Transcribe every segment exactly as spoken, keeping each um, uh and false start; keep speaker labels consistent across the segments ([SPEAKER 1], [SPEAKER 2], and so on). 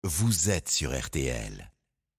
[SPEAKER 1] vous êtes sur R T L.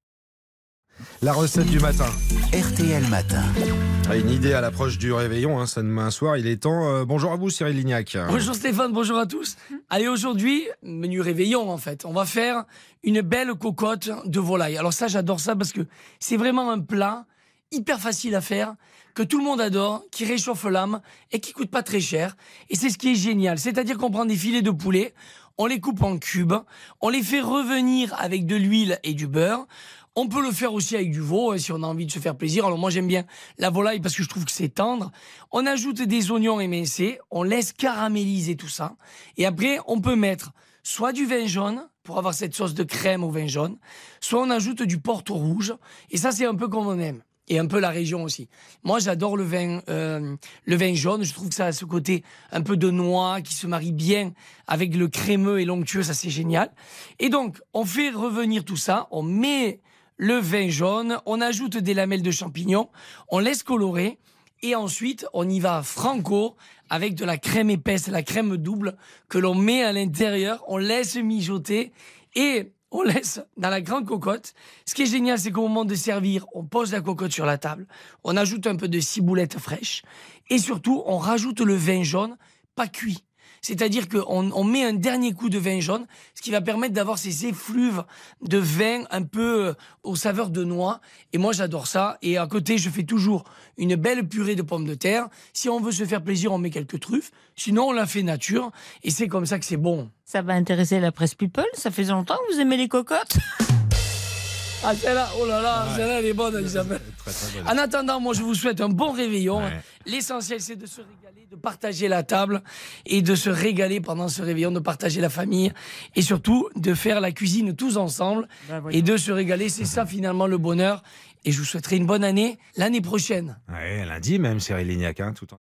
[SPEAKER 2] La recette du matin.
[SPEAKER 1] R T L Matin.
[SPEAKER 2] Ah, une idée à l'approche du réveillon, hein, ça demain soir, il est temps. Euh, bonjour à vous Cyril Lignac.
[SPEAKER 3] Bonjour Stéphane, bonjour à tous. Allez, aujourd'hui, menu réveillon en fait, on va faire une belle cocotte de volaille. Alors ça, j'adore ça parce que c'est vraiment un plat hyper facile à faire, que tout le monde adore, qui réchauffe l'âme et qui coûte pas très cher. Et c'est ce qui est génial, c'est-à-dire qu'on prend des filets de poulet, on les coupe en cubes, on les fait revenir avec de l'huile et du beurre. On peut le faire aussi avec du veau, hein, si on a envie de se faire plaisir. Alors moi j'aime bien la volaille parce que je trouve que c'est tendre. On ajoute des oignons émincés, on laisse caraméliser tout ça. Et après on peut mettre soit du vin jaune pour avoir cette sauce de crème au vin jaune, soit on ajoute du porto rouge. Et ça c'est un peu comme on aime. Et un peu la région aussi. Moi, j'adore le vin, euh, le vin jaune. Je trouve que ça a ce côté un peu de noix qui se marie bien avec le crémeux et l'onctueux. Ça, c'est génial. Et donc, on fait revenir tout ça. On met le vin jaune. On ajoute des lamelles de champignons. On laisse colorer. Et ensuite, on y va franco avec de la crème épaisse, la crème double que l'on met à l'intérieur. On laisse mijoter et on laisse dans la grande cocotte. Ce qui est génial, c'est qu'au moment de servir, on pose la cocotte sur la table, on ajoute un peu de ciboulette fraîche et surtout, on rajoute le vin jaune, pas cuit. C'est-à-dire qu'on on met un dernier coup de vin jaune, ce qui va permettre d'avoir ces effluves de vin un peu euh, aux saveurs de noix. Et moi, j'adore ça. Et à côté, je fais toujours une belle purée de pommes de terre. Si on veut se faire plaisir, on met quelques truffes. Sinon, on la fait nature. Et c'est comme ça que c'est bon.
[SPEAKER 4] Ça va intéresser la presse people. Ça fait longtemps que vous aimez les cocottes?
[SPEAKER 3] Ah, celle-là, oh là là, ouais. Celle-là, elle est bonne, Isabelle. Très, très bonne. En attendant, moi, je vous souhaite un bon réveillon. Ouais. L'essentiel, c'est de se régaler, de partager la table et de se régaler pendant ce réveillon, de partager la famille et surtout de faire la cuisine tous ensemble ben, et de se régaler. C'est ça, finalement, le bonheur. Et je vous souhaiterai une bonne année l'année prochaine.
[SPEAKER 2] Ouais, lundi même, Cyril Lignac, hein, tout en...